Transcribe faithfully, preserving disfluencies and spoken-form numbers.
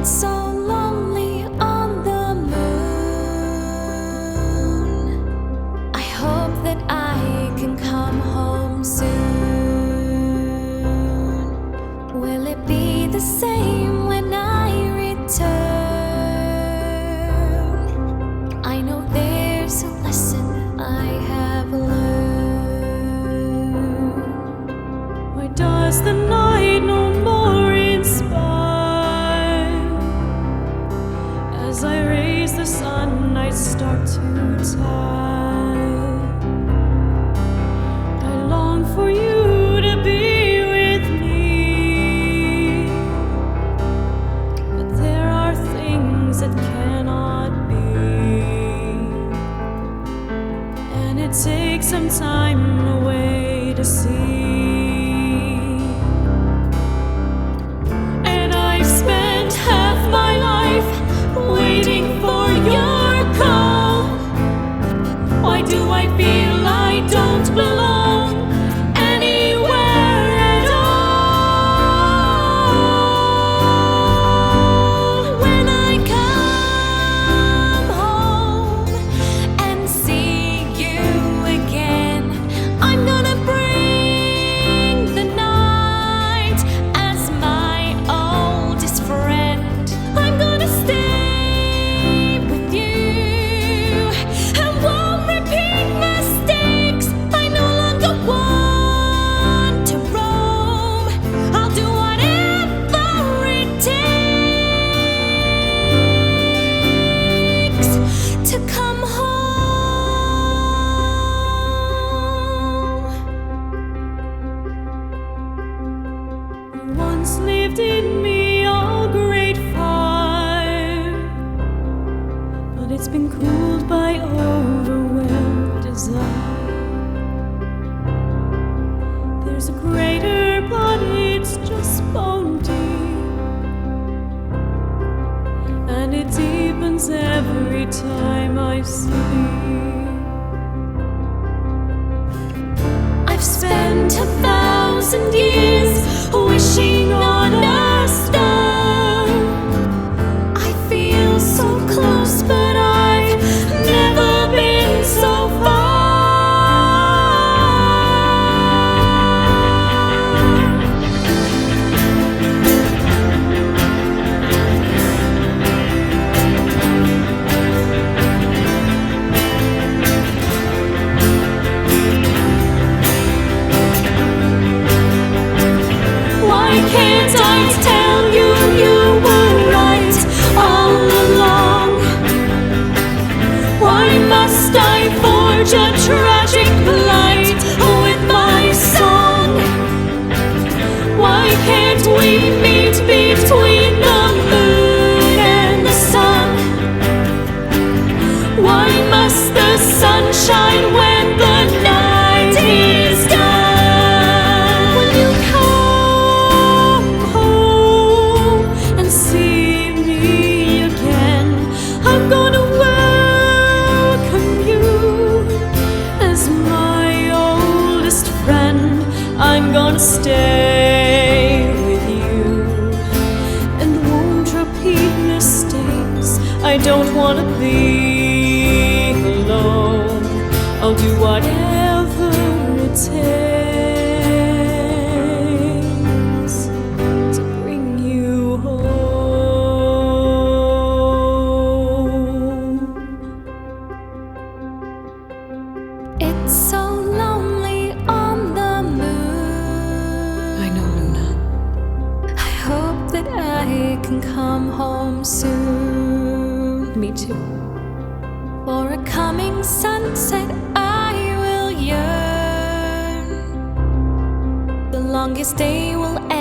It's so lonely on the moon. I hope that I can come home soon. Will it be the same when I return? I know there's a lesson I have learned. Why does the night no more inspire? As I raise the sun, I start to tire. I long for you to be with me, but there are things that cannot be, and it takes some time away to see. And I've spent half my life waiting for your call. Why do I feel I don't belong anywhere at all? When I come home and see you again, I'm gonna bring the night as my oldest friend. I'm gonna stay to come home. Once lived in me all great fire, but it's been cooled by overwhelmed desire. There's a greater, but it's just bone deep, and it deepens every time I sleep. I've spent a thousand years wishing on a star. I feel so close, but I've never been so far. Can't I tell you you were right all along? Why must I forge a tragic plight with my song? Why can't we meet between the moon and the sun? Why must the sun shine when the night is done? When you come I'm gonna stay with you and won't repeat mistakes. I don't wanna be alone. I'll do whatever it takes to bring you home. It's so lonely on the moon. I know, Luna. I hope that I can come home soon. Me too. For a coming sunset I will yearn. The longest day will